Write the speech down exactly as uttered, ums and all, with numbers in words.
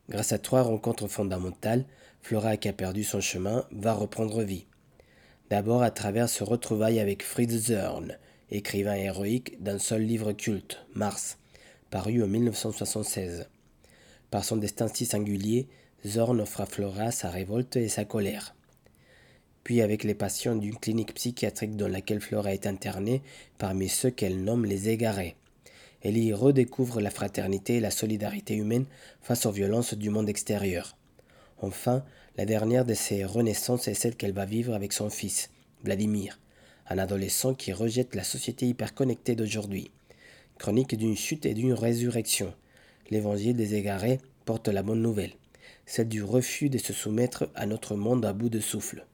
Grâce à trois rencontres fondamentales, Flora qui a perdu son chemin va reprendre vie. D'abord à travers ce retrouvaille avec Fritz Zorn, écrivain héroïque d'un seul livre culte, Mars, paru en mille neuf cent soixante-seize. Par son destin si singulier, Zorn offre à Flora sa révolte et sa colère. Puis avec les patients d'une clinique psychiatrique dans laquelle Flora est internée parmi ceux qu'elle nomme les égarés. Elle y redécouvre la fraternité et la solidarité humaine face aux violences du monde extérieur. Enfin, la dernière de ces renaissances est celle qu'elle va vivre avec son fils, Vladimir, un adolescent qui rejette la société hyperconnectée d'aujourd'hui. Chronique d'une chute et d'une résurrection. L'évangile des égarés porte la bonne nouvelle, celle du refus de se soumettre à notre monde à bout de souffle.